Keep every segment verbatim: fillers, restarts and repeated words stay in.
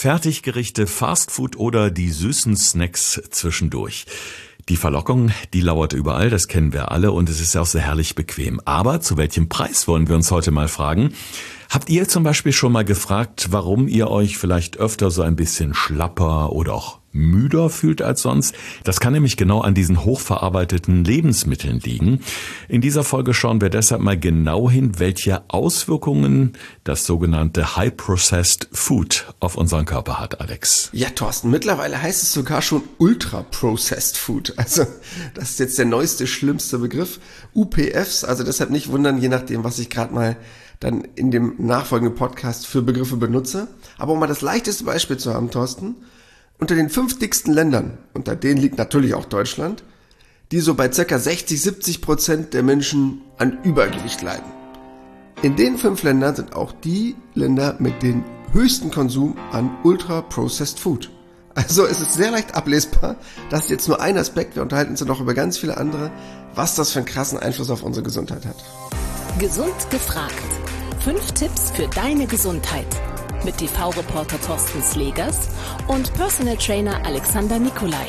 Fertiggerichte, Fastfood oder die süßen Snacks zwischendurch. Die Verlockung, die lauert überall, das kennen wir alle und es ist ja auch sehr herrlich bequem. Aber zu welchem Preis wollen wir uns heute mal fragen? Habt ihr zum Beispiel schon mal gefragt, warum ihr euch vielleicht öfter so ein bisschen schlapper oder auch müder fühlt als sonst? Das kann nämlich genau an diesen hochverarbeiteten Lebensmitteln liegen. In dieser Folge schauen wir deshalb mal genau hin, welche Auswirkungen das sogenannte High Processed Food auf unseren Körper hat, Alex. Ja, Thorsten, mittlerweile heißt es sogar schon Ultra Processed Food. Also das ist jetzt der neueste, schlimmste Begriff. U P Fs, also deshalb nicht wundern, je nachdem, was ich gerade mal dann in dem nachfolgenden Podcast für Begriffe benutze. Aber um mal das leichteste Beispiel zu haben, Thorsten, unter den fünf dicksten Ländern, unter denen liegt natürlich auch Deutschland, die so bei ca. sechzig, siebzig Prozent der Menschen an Übergewicht leiden. In den fünf Ländern sind auch die Länder mit dem höchsten Konsum an Ultra-Processed Food. Also es ist sehr leicht ablesbar, das ist jetzt nur ein Aspekt, wir unterhalten uns ja noch über ganz viele andere, was das für einen krassen Einfluss auf unsere Gesundheit hat. Gesund gefragt. Fünf Tipps für deine Gesundheit. Mit T V-Reporter Thorsten Slegers und Personal Trainer Alexander Nikolai.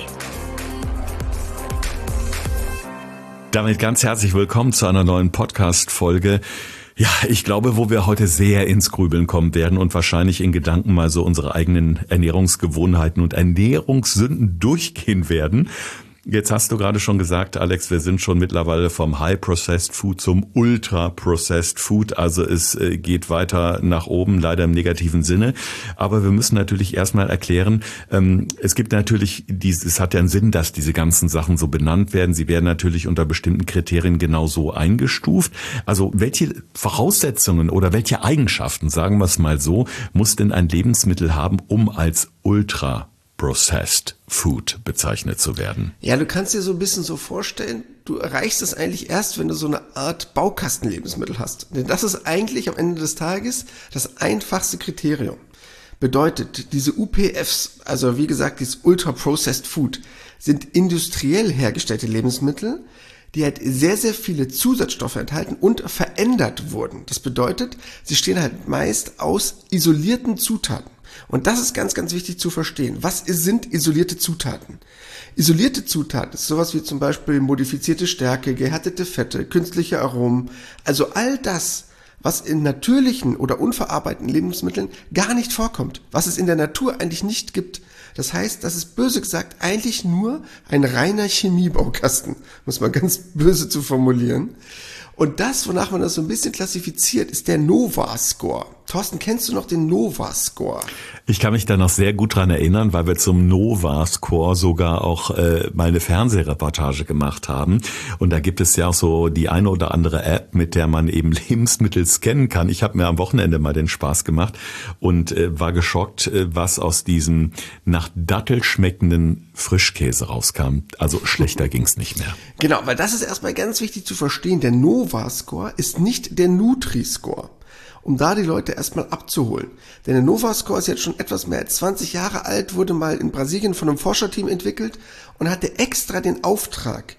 Damit ganz herzlich willkommen zu einer neuen Podcast-Folge. Ja, ich glaube, wo wir heute sehr ins Grübeln kommen werden und wahrscheinlich in Gedanken mal so unsere eigenen Ernährungsgewohnheiten und Ernährungssünden durchgehen werden. Jetzt hast du gerade schon gesagt, Alex, wir sind schon mittlerweile vom High-Processed Food zum Ultra-Processed Food. Also es geht weiter nach oben, leider im negativen Sinne. Aber wir müssen natürlich erstmal erklären, es gibt natürlich, es hat ja einen Sinn, dass diese ganzen Sachen so benannt werden. Sie werden natürlich unter bestimmten Kriterien genau so eingestuft. Also welche Voraussetzungen oder welche Eigenschaften, sagen wir es mal so, muss denn ein Lebensmittel haben, um als Ultra Processed Food bezeichnet zu werden? Ja, du kannst dir so ein bisschen so vorstellen, du erreichst es eigentlich erst, wenn du so eine Art Baukastenlebensmittel hast. Denn das ist eigentlich am Ende des Tages das einfachste Kriterium. Bedeutet, diese U P Fs, also wie gesagt, dieses Ultra Processed Food, sind industriell hergestellte Lebensmittel, die halt sehr, sehr viele Zusatzstoffe enthalten und verändert wurden. Das bedeutet, sie stehen halt meist aus isolierten Zutaten. Und das ist ganz, ganz wichtig zu verstehen. Was sind isolierte Zutaten? Isolierte Zutaten ist sowas wie zum Beispiel modifizierte Stärke, gehärtete Fette, künstliche Aromen. Also all das, was in natürlichen oder unverarbeiteten Lebensmitteln gar nicht vorkommt. Was es in der Natur eigentlich nicht gibt. Das heißt, das ist böse gesagt eigentlich nur ein reiner Chemiebaukasten. Muss man ganz böse zu formulieren. Und das, wonach man das so ein bisschen klassifiziert, ist der Nova-Score. Thorsten, kennst du noch den Nova-Score? Ich kann mich da noch sehr gut dran erinnern, weil wir zum Nova-Score sogar auch äh, mal eine Fernsehreportage gemacht haben. Und da gibt es ja auch so die eine oder andere App, mit der man eben Lebensmittel scannen kann. Ich habe mir am Wochenende mal den Spaß gemacht und äh, war geschockt, äh, was aus diesem nach Dattel schmeckenden Frischkäse rauskam. Also schlechter ging's nicht mehr. Genau, weil das ist erstmal ganz wichtig zu verstehen. Der Nova-Score ist nicht der Nutri-Score. Um da die Leute erstmal abzuholen. Denn der Nova-Score ist jetzt schon etwas mehr als zwanzig Jahre alt, wurde mal in Brasilien von einem Forscherteam entwickelt und hatte extra den Auftrag,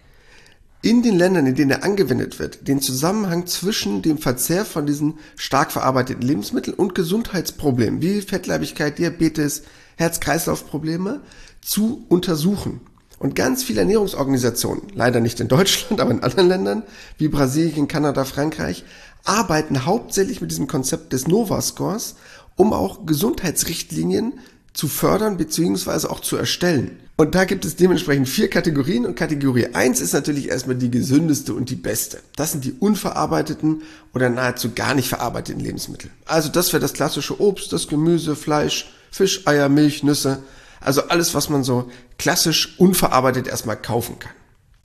in den Ländern, in denen er angewendet wird, den Zusammenhang zwischen dem Verzehr von diesen stark verarbeiteten Lebensmitteln und Gesundheitsproblemen wie Fettleibigkeit, Diabetes, Herz-Kreislauf-Probleme zu untersuchen. Und ganz viele Ernährungsorganisationen, leider nicht in Deutschland, aber in anderen Ländern, wie Brasilien, Kanada, Frankreich, arbeiten hauptsächlich mit diesem Konzept des Nova-Scores, um auch Gesundheitsrichtlinien zu fördern bzw. auch zu erstellen. Und da gibt es dementsprechend vier Kategorien und Kategorie eins ist natürlich erstmal die gesündeste und die beste. Das sind die unverarbeiteten oder nahezu gar nicht verarbeiteten Lebensmittel. Also das wäre das klassische Obst, das Gemüse, Fleisch, Fisch, Eier, Milch, Nüsse. Also alles, was man so klassisch unverarbeitet erstmal kaufen kann.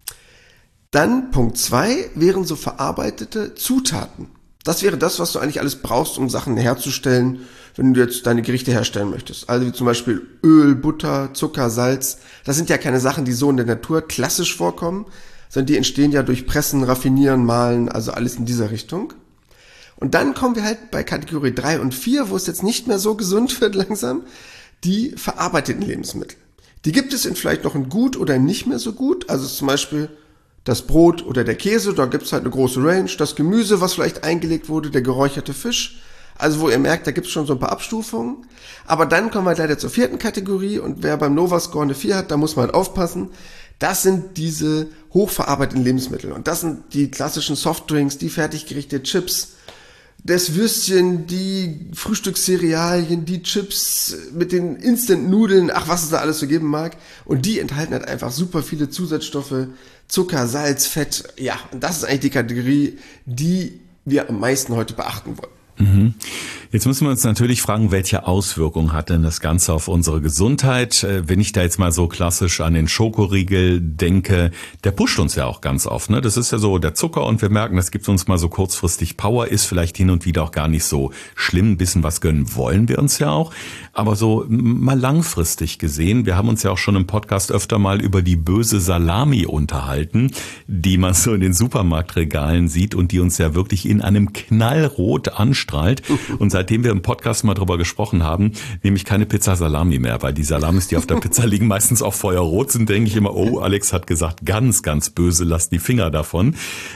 Dann Punkt zwei wären so verarbeitete Zutaten. Das wäre das, was du eigentlich alles brauchst, um Sachen herzustellen, wenn du jetzt deine Gerichte herstellen möchtest. Also wie zum Beispiel Öl, Butter, Zucker, Salz. Das sind ja keine Sachen, die so in der Natur klassisch vorkommen, sondern die entstehen ja durch Pressen, Raffinieren, Mahlen, also alles in dieser Richtung. Und dann kommen wir halt bei Kategorie drei und vier, wo es jetzt nicht mehr so gesund wird langsam, die verarbeiteten Lebensmittel. Die gibt es in vielleicht noch in gut oder nicht mehr so gut, also zum Beispiel das Brot oder der Käse, da gibt es halt eine große Range, das Gemüse, was vielleicht eingelegt wurde, der geräucherte Fisch, Also wo ihr merkt, da gibt es schon so ein paar Abstufungen. Aber dann kommen wir leider zur vierten Kategorie und wer beim Nova-Score eine vier hat, da muss man halt aufpassen. Das sind diese hochverarbeiteten Lebensmittel und das sind die klassischen Softdrinks, die fertiggerichtete Chips, das Würstchen, die Frühstückscerealien, die Chips mit den Instant-Nudeln, ach was es da alles so geben mag. Und die enthalten halt einfach super viele Zusatzstoffe, Zucker, Salz, Fett. Ja, und das ist eigentlich die Kategorie, die wir am meisten heute beachten wollen. Mhm. Jetzt müssen wir uns natürlich fragen, welche Auswirkungen hat denn das Ganze auf unsere Gesundheit? Wenn ich da jetzt mal so klassisch an den Schokoriegel denke, der pusht uns ja auch ganz oft, ne? Das ist ja so der Zucker und wir merken, das gibt uns mal so kurzfristig Power, ist vielleicht hin und wieder auch gar nicht so schlimm. Ein bisschen was gönnen wollen wir uns ja auch. Aber so mal langfristig gesehen, wir haben uns ja auch schon im Podcast öfter mal über die böse Salami unterhalten, die man so in den Supermarktregalen sieht und die uns ja wirklich in einem Knallrot anstrahlt. Und seitdem wir im Podcast mal drüber gesprochen haben, nehme ich keine Pizza Salami mehr, weil die Salamis, die auf der Pizza liegen, meistens auch feuerrot sind, denke ich immer, oh, Alex hat gesagt, ganz, ganz böse, lass die Finger davon.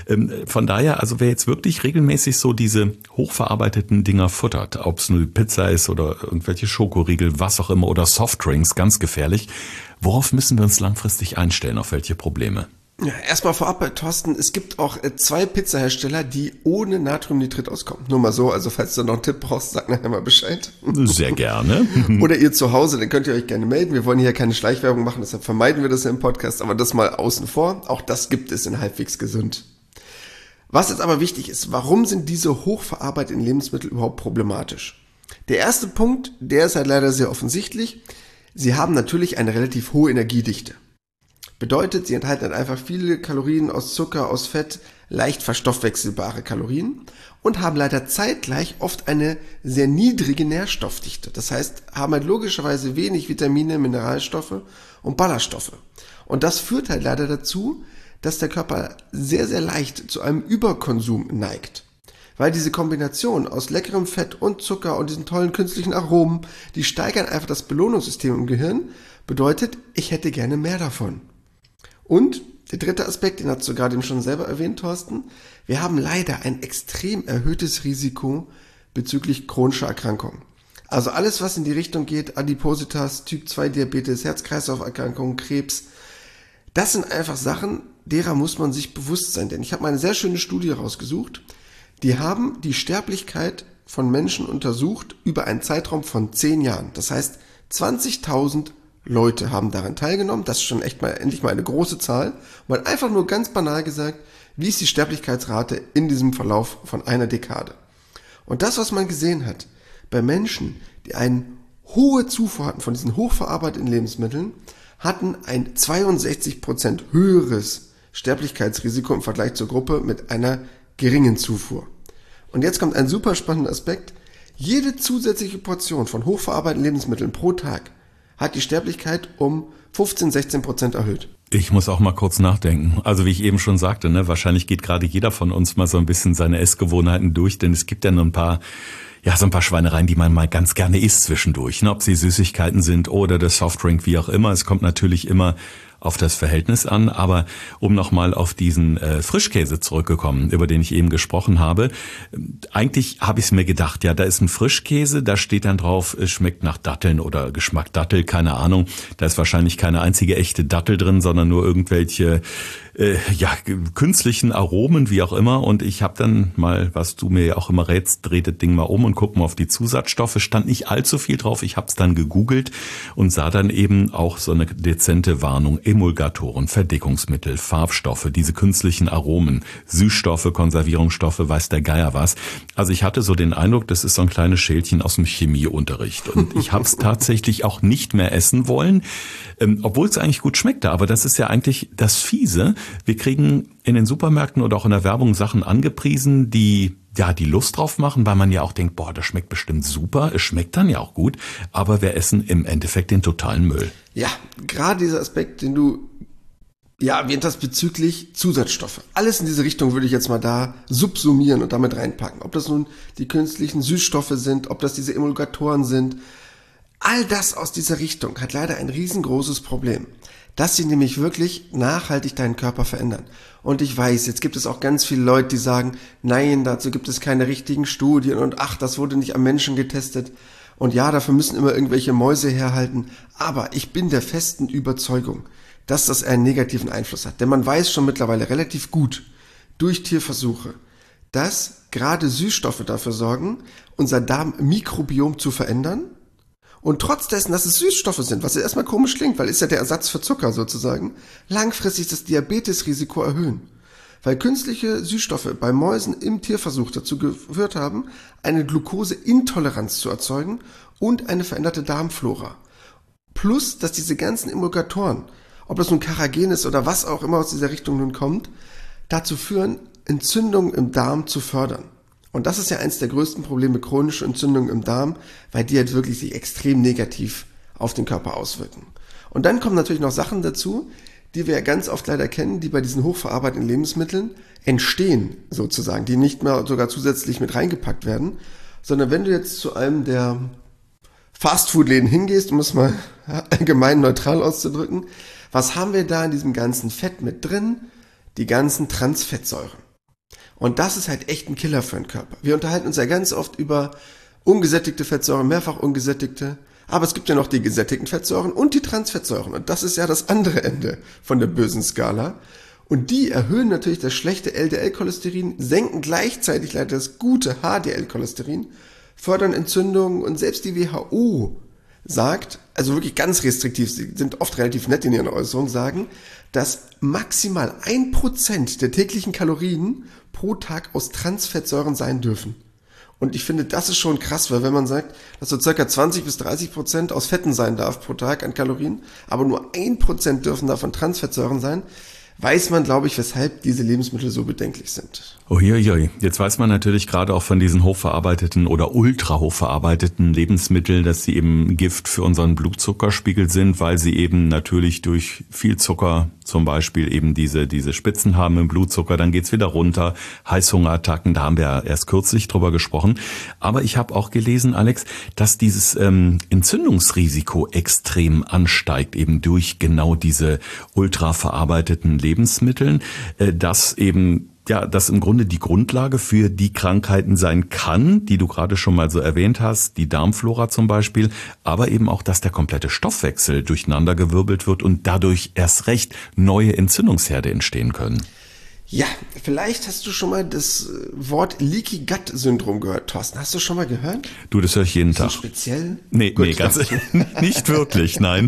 Von daher, also wer jetzt wirklich regelmäßig so diese hochverarbeiteten Dinger futtert, ob es nur Pizza ist oder irgendwelche Schokoriegel, was auch immer, oder Softdrinks, ganz gefährlich, worauf müssen wir uns langfristig einstellen, auf welche Probleme? Ja, erstmal vorab bei Thorsten, es gibt auch äh, zwei Pizzahersteller, die ohne Natriumnitrit auskommen. Nur mal so, also falls du noch einen Tipp brauchst, sag nachher mal Bescheid. Sehr gerne. Oder ihr zu Hause, dann könnt ihr euch gerne melden. Wir wollen hier keine Schleichwerbung machen, deshalb vermeiden wir das ja im Podcast, aber das mal außen vor. Auch das gibt es in halbwegs gesund. Was jetzt aber wichtig ist, warum sind diese hochverarbeiteten Lebensmittel überhaupt problematisch? Der erste Punkt, der ist halt leider sehr offensichtlich. Sie haben natürlich eine relativ hohe Energiedichte. Bedeutet, sie enthalten halt einfach viele Kalorien aus Zucker, aus Fett, leicht verstoffwechselbare Kalorien und haben leider zeitgleich oft eine sehr niedrige Nährstoffdichte. Das heißt, haben halt logischerweise wenig Vitamine, Mineralstoffe und Ballaststoffe. Und das führt halt leider dazu, dass der Körper sehr, sehr leicht zu einem Überkonsum neigt. Weil diese Kombination aus leckerem Fett und Zucker und diesen tollen künstlichen Aromen, die steigern einfach das Belohnungssystem im Gehirn, bedeutet, ich hätte gerne mehr davon. Und der dritte Aspekt, den hast du gerade eben schon selber erwähnt, Thorsten, wir haben leider ein extrem erhöhtes Risiko bezüglich chronischer Erkrankungen. Also alles, was in die Richtung geht, Adipositas, Typ zwei Diabetes, Herz-Kreislauf-Erkrankungen, Krebs, das sind einfach Sachen, derer muss man sich bewusst sein. Denn ich habe mal eine sehr schöne Studie rausgesucht, die haben die Sterblichkeit von Menschen untersucht über einen Zeitraum von zehn Jahren. Das heißt, zwanzigtausend Leute haben daran teilgenommen. Das ist schon echt mal endlich mal eine große Zahl. Man hat einfach nur ganz banal gesagt, wie ist die Sterblichkeitsrate in diesem Verlauf von einer Dekade. Und das, was man gesehen hat, bei Menschen, die eine hohe Zufuhr hatten von diesen hochverarbeiteten Lebensmitteln, hatten ein zweiundsechzig Prozent höheres Sterblichkeitsrisiko im Vergleich zur Gruppe mit einer geringen Zufuhr. Und jetzt kommt ein super spannender Aspekt. Jede zusätzliche Portion von hochverarbeiteten Lebensmitteln pro Tag hat die Sterblichkeit um fünfzehn, sechzehn Prozent erhöht. Ich muss auch mal kurz nachdenken. Also wie ich eben schon sagte, ne, wahrscheinlich geht gerade jeder von uns mal so ein bisschen seine Essgewohnheiten durch, denn es gibt ja nur ein paar, ja, so ein paar Schweinereien, die man mal ganz gerne isst zwischendurch, ne, ob sie Süßigkeiten sind oder der Softdrink, wie auch immer. Es kommt natürlich immer auf das Verhältnis an, aber um nochmal auf diesen äh, Frischkäse zurückgekommen, über den ich eben gesprochen habe, eigentlich habe ich es mir gedacht, ja, da ist ein Frischkäse, da steht dann drauf, es schmeckt nach Datteln oder Geschmack Dattel, keine Ahnung, da ist wahrscheinlich keine einzige echte Dattel drin, sondern nur irgendwelche äh, ja künstlichen Aromen, wie auch immer, und ich habe dann mal, was du mir ja auch immer rätst, dreht das Ding mal um und guck mal auf die Zusatzstoffe, stand nicht allzu viel drauf, ich habe es dann gegoogelt und sah dann eben auch so eine dezente Warnung, Emulgatoren, Verdickungsmittel, Farbstoffe, diese künstlichen Aromen, Süßstoffe, Konservierungsstoffe, weiß der Geier was. Also ich hatte so den Eindruck, das ist so ein kleines Schälchen aus dem Chemieunterricht. Und ich habe es tatsächlich auch nicht mehr essen wollen, ähm, obwohl es eigentlich gut schmeckte. Aber das ist ja eigentlich das Fiese. Wir kriegen in den Supermärkten oder auch in der Werbung Sachen angepriesen, die ja die Lust drauf machen, weil man ja auch denkt, boah, das schmeckt bestimmt super, es schmeckt dann ja auch gut, aber wir essen im Endeffekt den totalen Müll. Ja, gerade dieser Aspekt, den du ja erwähnt hast bezüglich Zusatzstoffe. Alles in diese Richtung würde ich jetzt mal da subsumieren und damit reinpacken. Ob das nun die künstlichen Süßstoffe sind, ob das diese Emulgatoren sind, All das aus dieser Richtung hat leider ein riesengroßes Problem, dass sie nämlich wirklich nachhaltig deinen Körper verändern. Und ich weiß, jetzt gibt es auch ganz viele Leute, die sagen, nein, dazu gibt es keine richtigen Studien und ach, das wurde nicht am Menschen getestet. Und ja, dafür müssen immer irgendwelche Mäuse herhalten. Aber ich bin der festen Überzeugung, dass das einen negativen Einfluss hat. Denn man weiß schon mittlerweile relativ gut durch Tierversuche, dass gerade Süßstoffe dafür sorgen, unser Darmmikrobiom zu verändern. Und trotz dessen, dass es Süßstoffe sind, was erstmal komisch klingt, weil ist ja der Ersatz für Zucker sozusagen, langfristig das Diabetesrisiko erhöhen. Weil künstliche Süßstoffe bei Mäusen im Tierversuch dazu geführt haben, eine Glukoseintoleranz zu erzeugen und eine veränderte Darmflora. Plus, dass diese ganzen Emulgatoren, ob das nun Carragen ist oder was auch immer aus dieser Richtung nun kommt, dazu führen, Entzündungen im Darm zu fördern. Und das ist ja eins der größten Probleme, chronische Entzündungen im Darm, weil die halt wirklich sich extrem negativ auf den Körper auswirken. Und dann kommen natürlich noch Sachen dazu, die wir ja ganz oft leider kennen, die bei diesen hochverarbeiteten Lebensmitteln entstehen, sozusagen, die nicht mehr sogar zusätzlich mit reingepackt werden, sondern wenn du jetzt zu einem der Fastfood-Läden hingehst, um es mal allgemein neutral auszudrücken, was haben wir da in diesem ganzen Fett mit drin? Die ganzen Transfettsäuren. Und das ist halt echt ein Killer für den Körper. Wir unterhalten uns ja ganz oft über ungesättigte Fettsäuren, mehrfach ungesättigte. Aber es gibt ja noch die gesättigten Fettsäuren und die Transfettsäuren. Und das ist ja das andere Ende von der bösen Skala. Und die erhöhen natürlich das schlechte L D L-Cholesterin, senken gleichzeitig leider das gute H D L-Cholesterin, fördern Entzündungen und selbst die W H O sagt, also wirklich ganz restriktiv, sie sind oft relativ nett in ihren Äußerungen, sagen, dass maximal ein Prozent der täglichen Kalorien pro Tag aus Transfettsäuren sein dürfen. Und ich finde, das ist schon krass, weil wenn man sagt, dass so circa zwanzig bis dreißig Prozent aus Fetten sein darf pro Tag an Kalorien, aber nur ein Prozent dürfen davon Transfettsäuren sein, weiß man, glaube ich, weshalb diese Lebensmittel so bedenklich sind. Uiuiui. Jetzt weiß man natürlich gerade auch von diesen hochverarbeiteten oder ultra hochverarbeiteten Lebensmitteln, dass sie eben Gift für unseren Blutzuckerspiegel sind, weil sie eben natürlich durch viel Zucker zum Beispiel eben diese diese Spitzen haben im Blutzucker, dann geht's wieder runter, Heißhungerattacken, da haben wir ja erst kürzlich drüber gesprochen. Aber ich habe auch gelesen, Alex, dass dieses ähm, Entzündungsrisiko extrem ansteigt, eben durch genau diese ultra verarbeiteten Lebensmitteln, äh, dass eben ja, das im Grunde die Grundlage für die Krankheiten sein kann, die du gerade schon mal so erwähnt hast, die Darmflora zum Beispiel, aber eben auch, dass der komplette Stoffwechsel durcheinandergewirbelt wird und dadurch erst recht neue Entzündungsherde entstehen können. Ja, vielleicht hast du schon mal das Wort Leaky Gut Syndrom gehört, Thorsten. Hast du schon mal gehört? Du, das höre ich jeden Tag. So speziell? Nee, Gut, nee, ganz nicht wirklich, nein.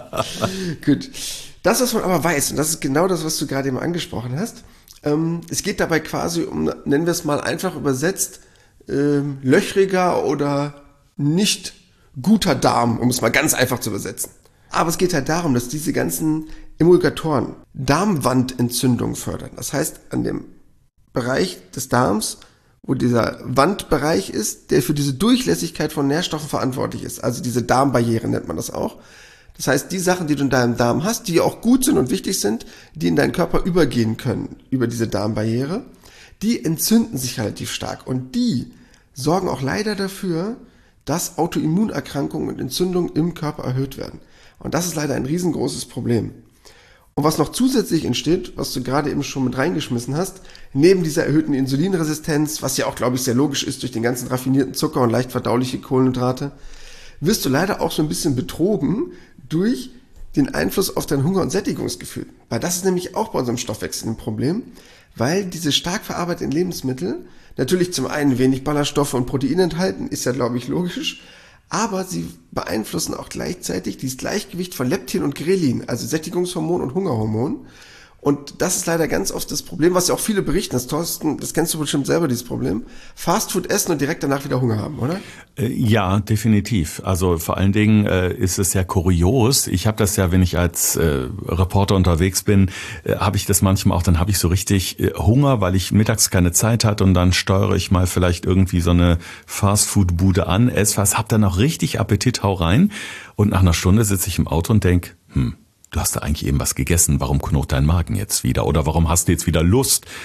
Gut. Das, was man aber weiß, und das ist genau das, was du gerade eben angesprochen hast, ähm, es geht dabei quasi um, nennen wir es mal einfach übersetzt, ähm, löchriger oder nicht guter Darm, um es mal ganz einfach zu übersetzen. Aber es geht halt darum, dass diese ganzen Emulgatoren Darmwandentzündung fördern. Das heißt, an dem Bereich des Darms, wo dieser Wandbereich ist, der für diese Durchlässigkeit von Nährstoffen verantwortlich ist. Also diese Darmbarriere nennt man das auch. Das heißt, die Sachen, die du in deinem Darm hast, die auch gut sind und wichtig sind, die in deinen Körper übergehen können über diese Darmbarriere, die entzünden sich relativ stark. Und die sorgen auch leider dafür, dass Autoimmunerkrankungen und Entzündungen im Körper erhöht werden. Und das ist leider ein riesengroßes Problem. Und was noch zusätzlich entsteht, was du gerade eben schon mit reingeschmissen hast, neben dieser erhöhten Insulinresistenz, was ja auch, glaube ich, sehr logisch ist durch den ganzen raffinierten Zucker und leicht verdauliche Kohlenhydrate, wirst du leider auch so ein bisschen betrogen durch den Einfluss auf dein Hunger- und Sättigungsgefühl. Weil das ist nämlich auch bei unserem Stoffwechsel ein Problem, weil diese stark verarbeiteten Lebensmittel natürlich zum einen wenig Ballaststoffe und Proteine enthalten, ist ja, glaube ich, logisch, aber sie beeinflussen auch gleichzeitig dieses Gleichgewicht von Leptin und Grelin, also Sättigungshormon und Hungerhormon. Und das ist leider ganz oft das Problem, was ja auch viele berichten, das Thorsten, das kennst du bestimmt selber, dieses Problem. Fastfood essen und direkt danach wieder Hunger haben, oder? Ja, definitiv. Also vor allen Dingen äh, ist es ja kurios. Ich habe das ja, wenn ich als äh, Reporter unterwegs bin, äh, habe ich das manchmal auch, dann habe ich so richtig äh, Hunger, weil ich mittags keine Zeit hatte und dann steuere ich mal vielleicht irgendwie so eine Fastfood-Bude an, esse was, hab dann auch richtig Appetit, hau rein und nach einer Stunde sitze ich im Auto und denk, hm, du hast da eigentlich eben was gegessen, warum knurrt dein Magen jetzt wieder? Oder warum hast du jetzt wieder Lust,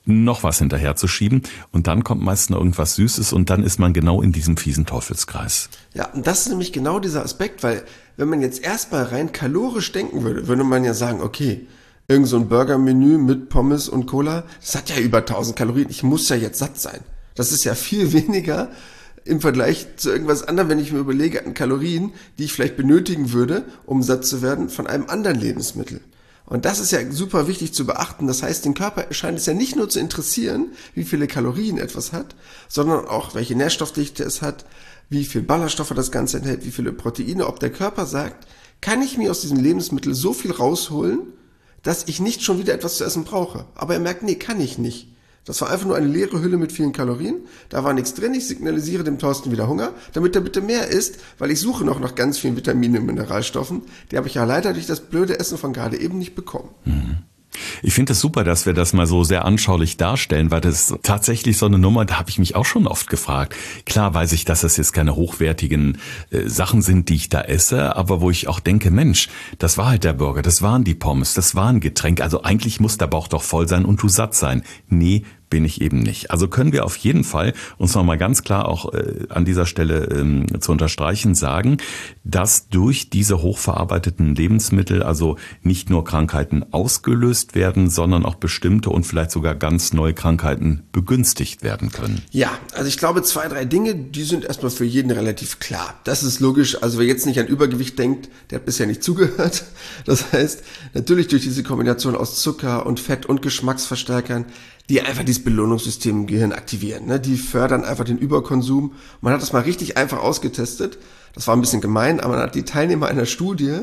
noch was hinterher zu schieben und dann kommt meist noch irgendwas Süßes und dann ist man genau in diesem fiesen Teufelskreis. Ja, und das ist nämlich genau dieser Aspekt, weil wenn man jetzt erstmal rein kalorisch denken würde, würde man ja sagen, okay, irgend so ein Burgermenü mit Pommes und Cola, das hat ja über tausend Kalorien, ich muss ja jetzt satt sein. Das ist ja viel weniger im Vergleich zu irgendwas anderem, wenn ich mir überlege an Kalorien, die ich vielleicht benötigen würde, um satt zu werden von einem anderen Lebensmittel. Und das ist ja super wichtig zu beachten. Das heißt, den Körper scheint es ja nicht nur zu interessieren, wie viele Kalorien etwas hat, sondern auch, welche Nährstoffdichte es hat, wie viel Ballaststoffe das Ganze enthält, wie viele Proteine. Ob der Körper sagt, kann ich mir aus diesem Lebensmittel so viel rausholen, dass ich nicht schon wieder etwas zu essen brauche. Aber er merkt, nee, kann ich nicht. Das war einfach nur eine leere Hülle mit vielen Kalorien. Da war nichts drin. Ich signalisiere dem Thorsten wieder Hunger, damit er bitte mehr isst, weil ich suche noch nach ganz vielen Vitaminen und Mineralstoffen. Die habe ich ja leider durch das blöde Essen von gerade eben nicht bekommen. Mhm. Ich finde es super, dass wir das mal so sehr anschaulich darstellen, weil das ist tatsächlich so eine Nummer, da habe ich mich auch schon oft gefragt. Klar weiß ich, dass das jetzt keine hochwertigen äh, Sachen sind, die ich da esse, aber wo ich auch denke, Mensch, das war halt der Burger, das waren die Pommes, das war ein Getränk, also eigentlich muss der Bauch doch voll sein und du satt sein. Nee, bin ich eben nicht. Also können wir auf jeden Fall uns nochmal ganz klar auch äh, an dieser Stelle ähm, zu unterstreichen sagen, dass durch diese hochverarbeiteten Lebensmittel also nicht nur Krankheiten ausgelöst werden, sondern auch bestimmte und vielleicht sogar ganz neue Krankheiten begünstigt werden können. Ja, also ich glaube zwei, drei Dinge, die sind erstmal für jeden relativ klar. Das ist logisch. Also wer jetzt nicht an Übergewicht denkt, der hat bisher nicht zugehört. Das heißt, natürlich durch diese Kombination aus Zucker und Fett und Geschmacksverstärkern, die einfach dieses Belohnungssystem im Gehirn aktivieren. Ne? Die fördern einfach den Überkonsum. Man hat das mal richtig einfach ausgetestet. Das war ein bisschen gemein, aber man hat die Teilnehmer einer Studie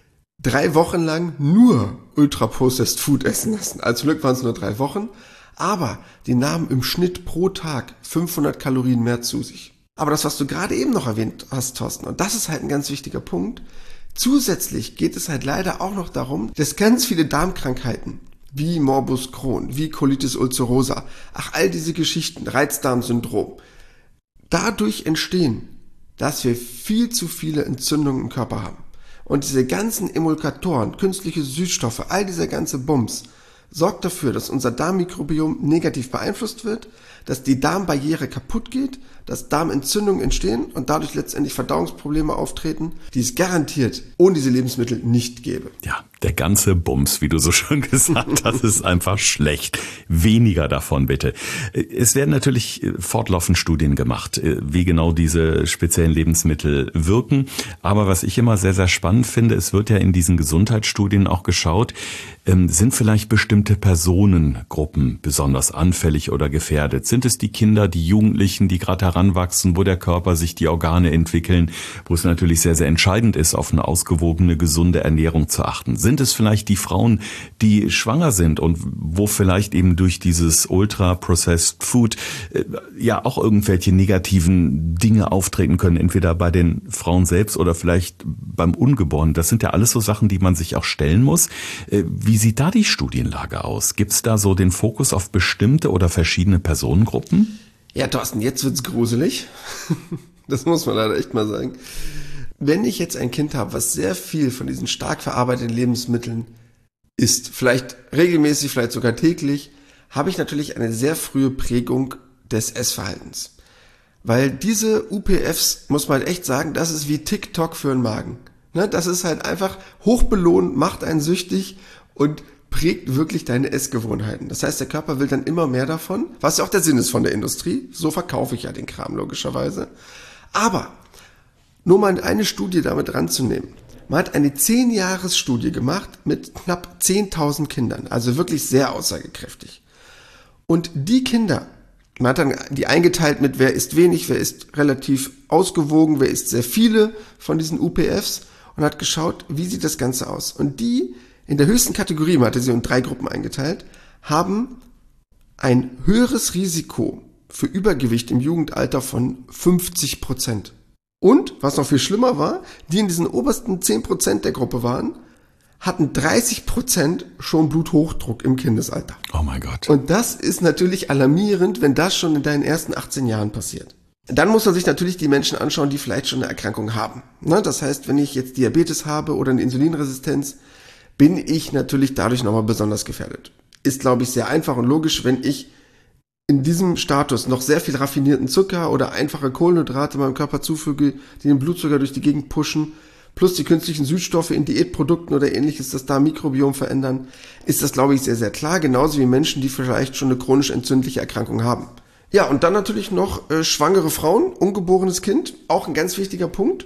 drei Wochen lang nur Ultra-Processed Food essen lassen. Als Glück waren es nur drei Wochen, aber die nahmen im Schnitt pro Tag fünfhundert Kalorien mehr zu sich. Aber das, was du gerade eben noch erwähnt hast, Thorsten, und das ist halt ein ganz wichtiger Punkt, zusätzlich geht es halt leider auch noch darum, dass ganz viele Darmkrankheiten wie Morbus Crohn, wie Colitis ulcerosa, ach all diese Geschichten, Reizdarmsyndrom, dadurch entstehen, dass wir viel zu viele Entzündungen im Körper haben. Und diese ganzen Emulgatoren, künstliche Süßstoffe, all dieser ganze Bums, sorgt dafür, dass unser Darmmikrobiom negativ beeinflusst wird, dass die Darmbarriere kaputt geht, dass Darmentzündungen entstehen und dadurch letztendlich Verdauungsprobleme auftreten, die es garantiert ohne diese Lebensmittel nicht gäbe. Ja, der ganze Bums, wie du so schön gesagt hast, ist einfach schlecht. Weniger davon bitte. Es werden natürlich fortlaufend Studien gemacht, wie genau diese speziellen Lebensmittel wirken. Aber was ich immer sehr, sehr spannend finde, es wird ja in diesen Gesundheitsstudien auch geschaut, sind vielleicht bestimmte Personengruppen besonders anfällig oder gefährdet? Sind es die Kinder, die Jugendlichen, die gerade heranwachsen, wo der Körper sich die Organe entwickeln, wo es natürlich sehr, sehr entscheidend ist, auf eine ausgewogene, gesunde Ernährung zu achten? Sind es vielleicht die Frauen, die schwanger sind und wo vielleicht eben durch dieses Ultra-Processed Food äh, ja auch irgendwelche negativen Dinge auftreten können, entweder bei den Frauen selbst oder vielleicht beim Ungeborenen? Das sind ja alles so Sachen, die man sich auch stellen muss. Äh, wie sieht da die Studienlage aus? Gibt es da so den Fokus auf bestimmte oder verschiedene Personengruppen? Ja, Thorsten, jetzt wird's gruselig. Das muss man leider echt mal sagen. Wenn ich jetzt ein Kind habe, was sehr viel von diesen stark verarbeiteten Lebensmitteln isst, vielleicht regelmäßig, vielleicht sogar täglich, habe ich natürlich eine sehr frühe Prägung des Essverhaltens. Weil diese U P Fs, muss man echt sagen, das ist wie TikTok für den Magen. Ne, das ist halt einfach hochbelohnt, macht einen süchtig und prägt wirklich deine Essgewohnheiten. Das heißt, der Körper will dann immer mehr davon, was ja auch der Sinn ist von der Industrie. So verkaufe ich ja den Kram logischerweise. Aber nur mal eine Studie damit ranzunehmen. Man hat eine zehn-Jahres-Studie gemacht mit knapp zehntausend Kindern, also wirklich sehr aussagekräftig. Und die Kinder, man hat dann die eingeteilt mit, wer isst wenig, wer isst relativ ausgewogen, wer isst sehr viele von diesen U P Fs und hat geschaut, wie sieht das Ganze aus. Und die in der höchsten Kategorie, man hatte sie in drei Gruppen eingeteilt, haben ein höheres Risiko für Übergewicht im Jugendalter von fünfzig Prozent. Und, was noch viel schlimmer war, die in diesen obersten zehn Prozent der Gruppe waren, hatten dreißig Prozent schon Bluthochdruck im Kindesalter. Oh mein Gott. Und das ist natürlich alarmierend, wenn das schon in deinen ersten achtzehn Jahren passiert. Dann muss man sich natürlich die Menschen anschauen, die vielleicht schon eine Erkrankung haben. Das heißt, wenn ich jetzt Diabetes habe oder eine Insulinresistenz, bin ich natürlich dadurch nochmal besonders gefährdet. Ist, glaube ich, sehr einfach und logisch, wenn ich in diesem Status noch sehr viel raffinierten Zucker oder einfache Kohlenhydrate meinem Körper zufüge, die den Blutzucker durch die Gegend pushen, plus die künstlichen Süßstoffe in Diätprodukten oder ähnliches, das Darmmikrobiom verändern, ist das, glaube ich, sehr, sehr klar. Genauso wie Menschen, die vielleicht schon eine chronisch entzündliche Erkrankung haben. Ja, und dann natürlich noch äh, schwangere Frauen, ungeborenes Kind, auch ein ganz wichtiger Punkt,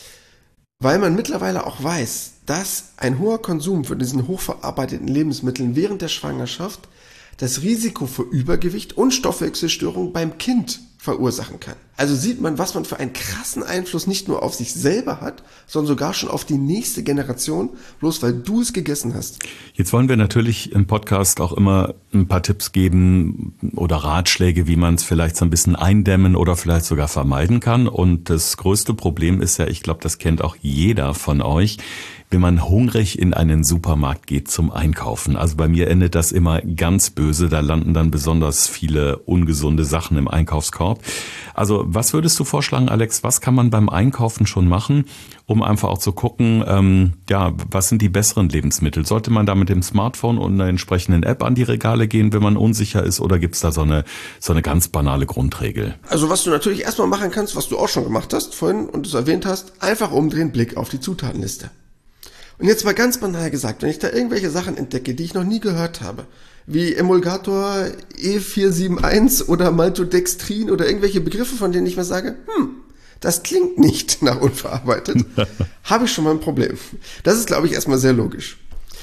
weil man mittlerweile auch weiß, dass ein hoher Konsum von diesen hochverarbeiteten Lebensmitteln während der Schwangerschaft das Risiko für Übergewicht und Stoffwechselstörungen beim Kind verursachen kann. Also sieht man, was man für einen krassen Einfluss nicht nur auf sich selber hat, sondern sogar schon auf die nächste Generation, bloß weil du es gegessen hast. Jetzt wollen wir natürlich im Podcast auch immer ein paar Tipps geben oder Ratschläge, wie man es vielleicht so ein bisschen eindämmen oder vielleicht sogar vermeiden kann. Und das größte Problem ist ja, ich glaube, das kennt auch jeder von euch, wenn man hungrig in einen Supermarkt geht zum Einkaufen. Also bei mir endet das immer ganz böse. Da landen dann besonders viele ungesunde Sachen im Einkaufskorb. Also was würdest du vorschlagen, Alex? Was kann man beim Einkaufen schon machen, um einfach auch zu gucken, ähm, ja, was sind die besseren Lebensmittel? Sollte man da mit dem Smartphone und einer entsprechenden App an die Regale gehen, wenn man unsicher ist? Oder gibt's da so eine, so eine ganz banale Grundregel? Also was du natürlich erstmal machen kannst, was du auch schon gemacht hast vorhin und es erwähnt hast, einfach umdrehen, Blick auf die Zutatenliste. Und jetzt mal ganz banal gesagt, wenn ich da irgendwelche Sachen entdecke, die ich noch nie gehört habe, wie Emulgator E vier sieben eins oder Maltodextrin oder irgendwelche Begriffe, von denen ich mir sage, hm, das klingt nicht nach unverarbeitet, habe ich schon mal ein Problem. Das ist, glaube ich, erstmal sehr logisch.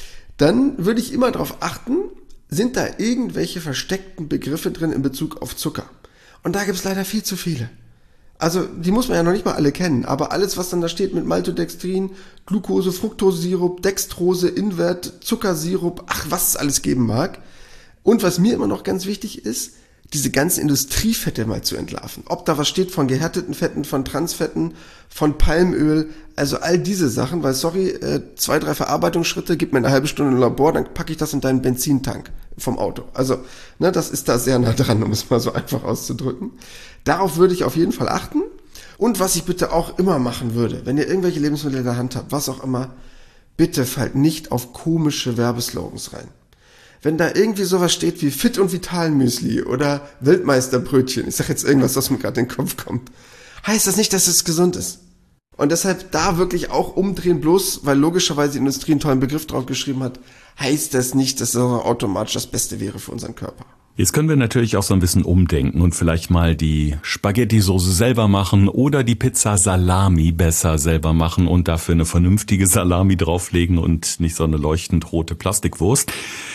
Dann würde ich immer darauf achten, sind da irgendwelche versteckten Begriffe drin in Bezug auf Zucker. Und da gibt es leider viel zu viele. Also die muss man ja noch nicht mal alle kennen, aber alles, was dann da steht mit Maltodextrin, Glucose, Fructosesirup, Dextrose, Invert, Zuckersirup, ach, was es alles geben mag. Und was mir immer noch ganz wichtig ist, diese ganzen Industriefette mal zu entlarven. Ob da was steht von gehärteten Fetten, von Transfetten, von Palmöl, also all diese Sachen, weil sorry, äh, zwei, drei Verarbeitungsschritte, gib mir eine halbe Stunde im Labor, dann packe ich das in deinen Benzintank vom Auto. Also, ne, das ist da sehr nah dran, um es mal so einfach auszudrücken. Darauf würde ich auf jeden Fall achten. Und was ich bitte auch immer machen würde, wenn ihr irgendwelche Lebensmittel in der Hand habt, was auch immer, bitte fallt nicht auf komische Werbeslogans rein. Wenn da irgendwie sowas steht wie Fit und Vital Müsli oder Weltmeisterbrötchen, ich sag jetzt irgendwas, was mir gerade in den Kopf kommt, heißt das nicht, dass es gesund ist. Und deshalb da wirklich auch umdrehen, bloß weil logischerweise die Industrie einen tollen Begriff drauf geschrieben hat, heißt das nicht, dass das automatisch das Beste wäre für unseren Körper. Jetzt können wir natürlich auch so ein bisschen umdenken und vielleicht mal die Spaghetti-Soße selber machen oder die Pizza Salami besser selber machen und dafür eine vernünftige Salami drauflegen und nicht so eine leuchtend rote Plastikwurst.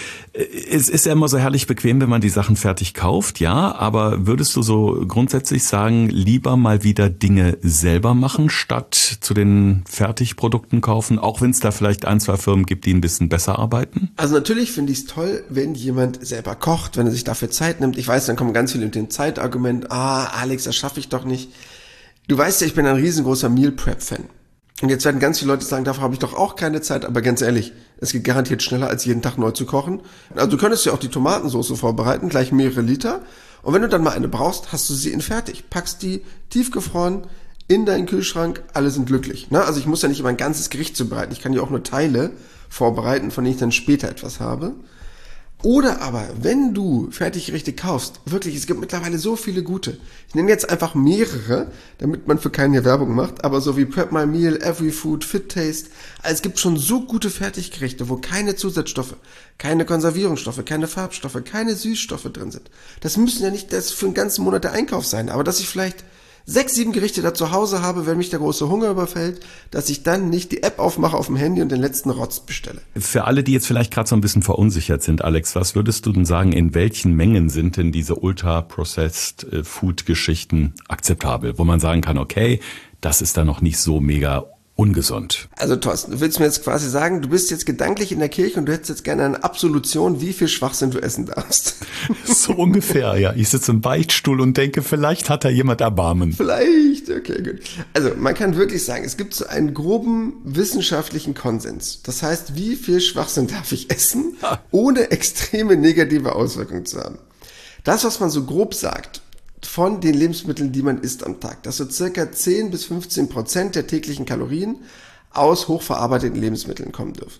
Es ist ja immer so herrlich bequem, wenn man die Sachen fertig kauft, ja, aber würdest du so grundsätzlich sagen, lieber mal wieder Dinge selber machen, statt zu den Fertigprodukten kaufen, auch wenn es da vielleicht ein, zwei Firmen gibt, die ein bisschen besser arbeiten? Also natürlich finde ich es toll, wenn jemand selber kocht, wenn er sich dafür Zeit nimmt. Ich weiß, dann kommen ganz viele mit dem Zeitargument, ah, Alex, das schaffe ich doch nicht. Du weißt ja, ich bin ein riesengroßer Meal Prep-Fan. Und jetzt werden ganz viele Leute sagen, dafür habe ich doch auch keine Zeit, aber ganz ehrlich, es geht garantiert schneller, als jeden Tag neu zu kochen. Also du könntest ja auch die Tomatensauce vorbereiten, gleich mehrere Liter. Und wenn du dann mal eine brauchst, hast du sie in fertig. Packst die tiefgefroren in deinen Kühlschrank, alle sind glücklich. Ne? Also ich muss ja nicht immer ein ganzes Gericht zubereiten. Ich kann ja auch nur Teile vorbereiten, von denen ich dann später etwas habe. Oder aber, wenn du Fertiggerichte kaufst, wirklich, es gibt mittlerweile so viele gute. Ich nenne jetzt einfach mehrere, damit man für keinen hier Werbung macht, aber so wie Prep My Meal, Every Food, Fit Taste. Also es gibt schon so gute Fertiggerichte, wo keine Zusatzstoffe, keine Konservierungsstoffe, keine Farbstoffe, keine Süßstoffe drin sind. Das müssen ja nicht das für einen ganzen Monat der Einkauf sein, aber dass ich vielleicht sechs, sieben Gerichte da zu Hause habe, wenn mich der große Hunger überfällt, dass ich dann nicht die App aufmache auf dem Handy und den letzten Rotz bestelle. Für alle, die jetzt vielleicht gerade so ein bisschen verunsichert sind, Alex, was würdest du denn sagen, in welchen Mengen sind denn diese Ultra-Processed Food-Geschichten akzeptabel, wo man sagen kann, okay, das ist da noch nicht so mega ungesund? Also Thorsten, du willst mir jetzt quasi sagen, du bist jetzt gedanklich in der Kirche und du hättest jetzt gerne eine Absolution, wie viel Schwachsinn du essen darfst. So ungefähr, ja. Ich sitze im Beichtstuhl und denke, vielleicht hat da jemand Erbarmen. Vielleicht, okay, gut. Also man kann wirklich sagen, es gibt so einen groben wissenschaftlichen Konsens. Das heißt, wie viel Schwachsinn darf ich essen, ohne extreme negative Auswirkungen zu haben? Das, was man so grob sagt, von den Lebensmitteln, die man isst am Tag, dass so circa zehn bis fünfzehn Prozent der täglichen Kalorien aus hochverarbeiteten Lebensmitteln kommen dürfen.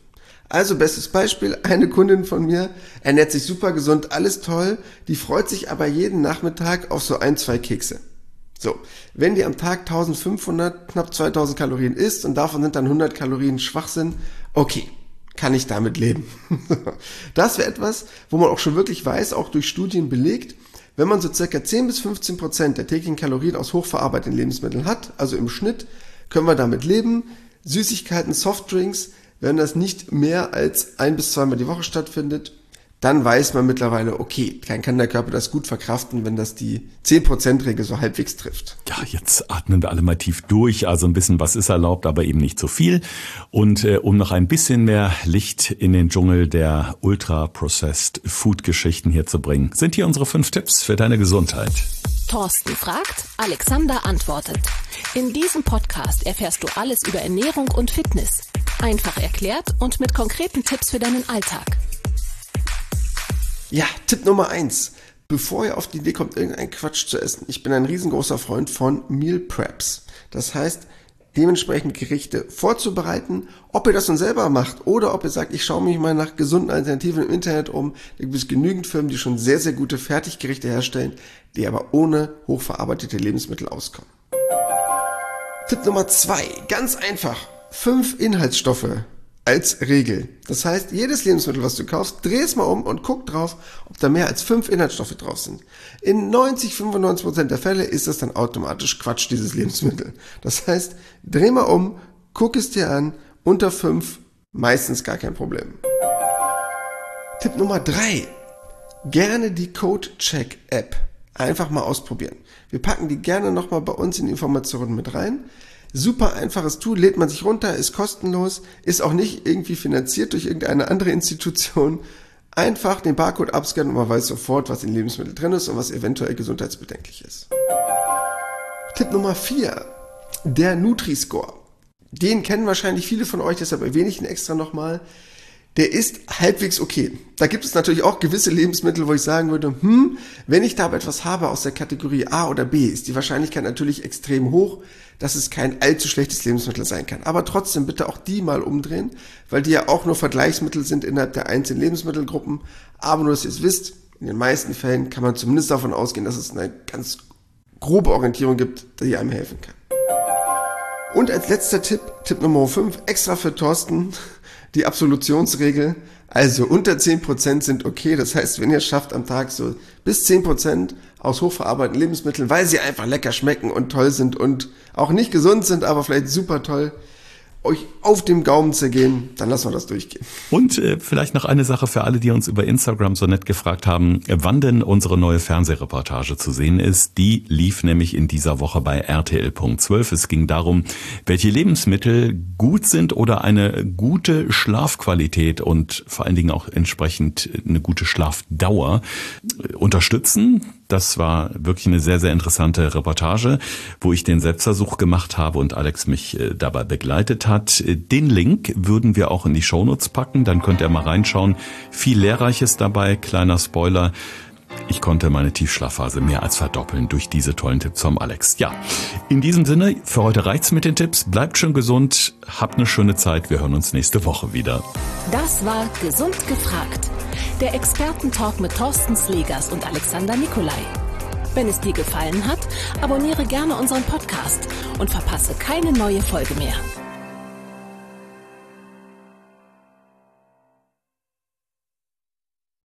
Also bestes Beispiel, eine Kundin von mir ernährt sich super gesund, alles toll, die freut sich aber jeden Nachmittag auf so ein, zwei Kekse. So, wenn die am Tag eintausendfünfhundert, knapp zweitausend Kalorien isst und davon sind dann hundert Kalorien Schwachsinn, okay, kann ich damit leben. Das wäre etwas, wo man auch schon wirklich weiß, auch durch Studien belegt, wenn man so circa zehn bis fünfzehn Prozent der täglichen Kalorien aus hochverarbeiteten Lebensmitteln hat, also im Schnitt, können wir damit leben. Süßigkeiten, Softdrinks, wenn das nicht mehr als ein bis zweimal die Woche stattfindet, dann weiß man mittlerweile, okay, dann kann der Körper das gut verkraften, wenn das die zehn Prozent Regel so halbwegs trifft. Ja, jetzt atmen wir alle mal tief durch, also ein bisschen was ist erlaubt, aber eben nicht zu viel. Und äh, um noch ein bisschen mehr Licht in den Dschungel der Ultra-Processed-Food-Geschichten hier zu bringen, sind hier unsere fünf Tipps für deine Gesundheit. Thorsten fragt, Alexander antwortet. In diesem Podcast erfährst du alles über Ernährung und Fitness. Einfach erklärt und mit konkreten Tipps für deinen Alltag. Ja, Tipp Nummer eins. Bevor ihr auf die Idee kommt, irgendeinen Quatsch zu essen, ich bin ein riesengroßer Freund von Meal Preps. Das heißt, dementsprechend Gerichte vorzubereiten, ob ihr das nun selber macht oder ob ihr sagt, ich schaue mich mal nach gesunden Alternativen im Internet um. Da gibt es genügend Firmen, die schon sehr, sehr gute Fertiggerichte herstellen, die aber ohne hochverarbeitete Lebensmittel auskommen. Tipp Nummer zwei, ganz einfach, fünf Inhaltsstoffe als Regel. Das heißt, jedes Lebensmittel, was du kaufst, dreh es mal um und guck drauf, ob da mehr als fünf Inhaltsstoffe drauf sind. In neunzig, fünfundneunzig Prozent der Fälle ist das dann automatisch Quatsch, dieses Lebensmittel. Das heißt, dreh mal um, guck es dir an, unter fünf, meistens gar kein Problem. Tipp Nummer drei. Gerne die Code-Check-App. Einfach mal ausprobieren. Wir packen die gerne nochmal bei uns in die Informationen mit rein. Super einfaches Tool, lädt man sich runter, ist kostenlos, ist auch nicht irgendwie finanziert durch irgendeine andere Institution. Einfach den Barcode abscannen und man weiß sofort, was in Lebensmitteln drin ist und was eventuell gesundheitsbedenklich ist. Tipp Nummer vier, der Nutri-Score. Den kennen wahrscheinlich viele von euch, deshalb erwähne ich ihn extra nochmal. Der ist halbwegs okay. Da gibt es natürlich auch gewisse Lebensmittel, wo ich sagen würde, hm, wenn ich da aber etwas habe aus der Kategorie A oder B, ist die Wahrscheinlichkeit natürlich extrem hoch, dass es kein allzu schlechtes Lebensmittel sein kann. Aber trotzdem bitte auch die mal umdrehen, weil die ja auch nur Vergleichsmittel sind innerhalb der einzelnen Lebensmittelgruppen. Aber nur, dass ihr es wisst, in den meisten Fällen kann man zumindest davon ausgehen, dass es eine ganz grobe Orientierung gibt, die einem helfen kann. Und als letzter Tipp, Tipp Nummer fünf, extra für Thorsten, die Absolutionsregel. Also unter zehn Prozent sind okay. Das heißt, wenn ihr es schafft am Tag so bis zehn Prozent aus hochverarbeiteten Lebensmitteln, weil sie einfach lecker schmecken und toll sind und auch nicht gesund sind, aber vielleicht super toll, euch auf dem Gaumen zergehen, dann lassen wir das durchgehen. Und äh, vielleicht noch eine Sache für alle, die uns über Instagram so nett gefragt haben, wann denn unsere neue Fernsehreportage zu sehen ist. Die lief nämlich in dieser Woche bei R T L Punkt zwölf. Es ging darum, welche Lebensmittel gut sind oder eine gute Schlafqualität und vor allen Dingen auch entsprechend eine gute Schlafdauer unterstützen. Das war wirklich eine sehr, sehr interessante Reportage, wo ich den Selbstversuch gemacht habe und Alex mich äh, dabei begleitet hat. Den Link würden wir auch in die Shownotes packen, dann könnt ihr mal reinschauen. Viel Lehrreiches dabei, kleiner Spoiler. Ich konnte meine Tiefschlafphase mehr als verdoppeln durch diese tollen Tipps vom Alex. Ja, in diesem Sinne, für heute reicht's mit den Tipps. Bleibt schön gesund, habt eine schöne Zeit. Wir hören uns nächste Woche wieder. Das war Gesund gefragt. Der Expertentalk mit Thorsten Slegers und Alexander Nikolai. Wenn es dir gefallen hat, abonniere gerne unseren Podcast und verpasse keine neue Folge mehr.